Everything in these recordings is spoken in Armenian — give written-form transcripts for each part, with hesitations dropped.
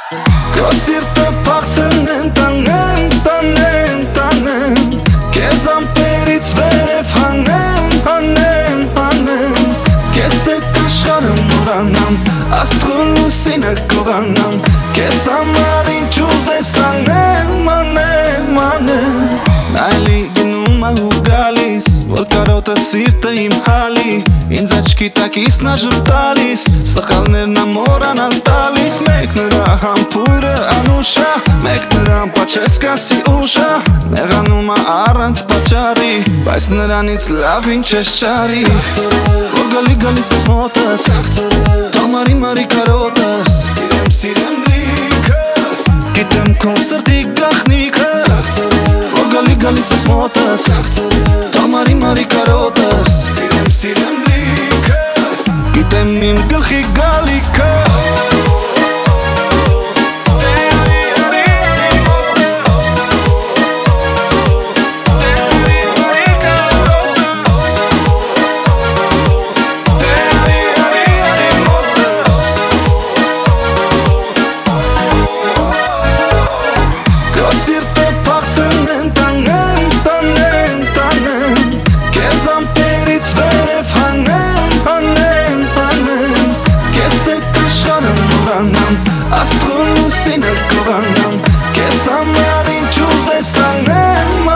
Քո սիրտը փախցնեմ տանեմ Քեզ ամպերից վերև հանեմ Քեզ հետ աշխարհը մոռանամ Աստղու լուսինը կողանամ Քեզ համար ինչ ուզես անեմ Նայլի գնում ու գալիս Որ կարոտը սիրտը իմ հալի Ինձ աչքի տակից նա ժուր տալիս Սխալներն ամորանալ տալիս Մեկ նրա համբույրը անուշա Մեկ նրան պաչես կասի ուշա Նեղանում առանց պաճարի Բայց նրանից լավ ինչ ես ճարի Որ գալիս ես մոտս Թող մարի կարոտս Սիրեմ լիքը Գիտեմ քո սրտի գաղտնիքը Որ գալիս ես մոտս Թող մարի կարոտս Սիրեմ լիքը Գիտեմ իմ գլխի գալիքը Աստղու լուսինը կողանամ Քեզ համար ինչ ուզես անեմ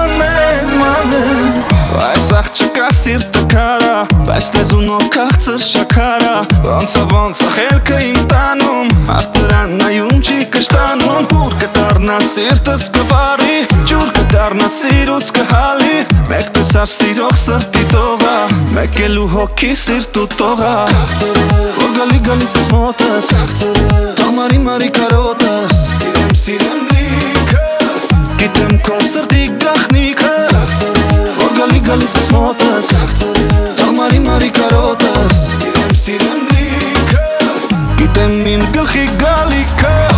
Այս աղջկա սիրտը քարա Բայց լեզունով քաղցր շաքարա Ոնց խելքը իմ տանում Արդ նրան նայում չի կշտանում Ուր կդառնա սիրտս կվարի Ջուր կդառնա սիրուց կհալի Մեկ տեսար սիրող սրտի տողա Մեկ էլ ու հոգի սիրտու տողա Որ գալիս ես մոտս Թող մարի կարոտս Սիրեմ լիքը Գիտեմ քո սրտի գաղտնիքը Որ գալիս ես մոտս Թող մարի կարոտս Սիրեմ լիքը Գիտեմ իմ գլխի գալիքը